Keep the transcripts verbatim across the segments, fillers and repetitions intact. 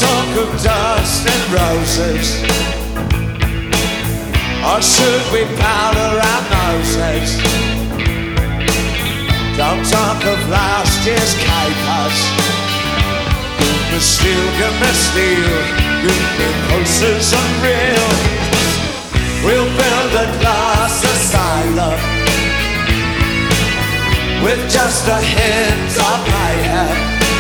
talk of dust and roses, or should we powder our noses? Don't talk of last year's capers. Give me steel, give me steel, give me pulses unreal. We'll build a glass asylum with just a hint of mayhem.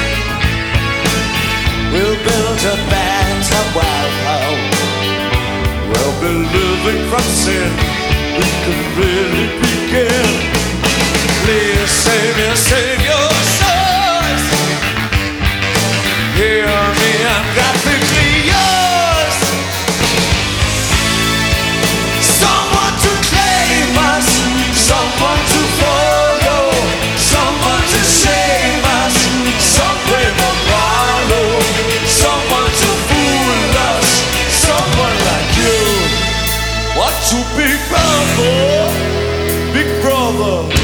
We'll build a better welcome. We'll be living from sin. We can really begin. Please save your, save your souls. Hear me, I'm graphically yours. Someone to claim us, someone to follow, someone to shame us, some brave or follow, someone to fool us, someone like you. What to big brother, big brother.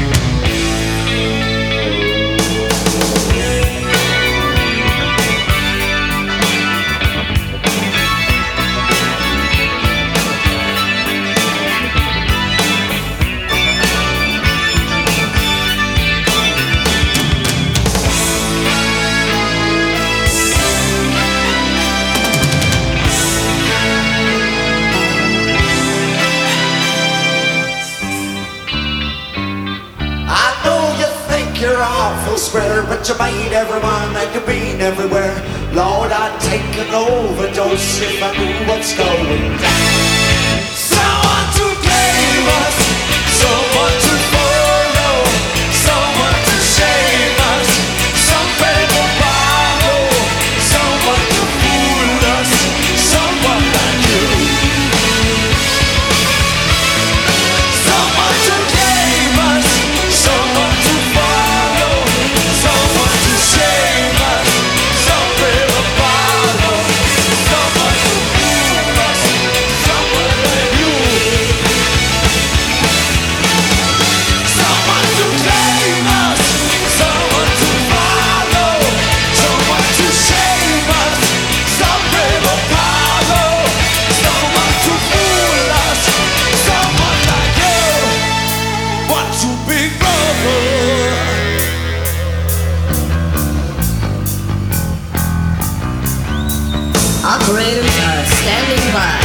You're awful square, but you made everyone and you've been everywhere. Lord, I'd take an overdose if I knew what's going down. Someone to blame us, someone to follow, someone to shame us, some people follow, someone to fool us, someone like you. Someone to claim us, someone to operators are standing by.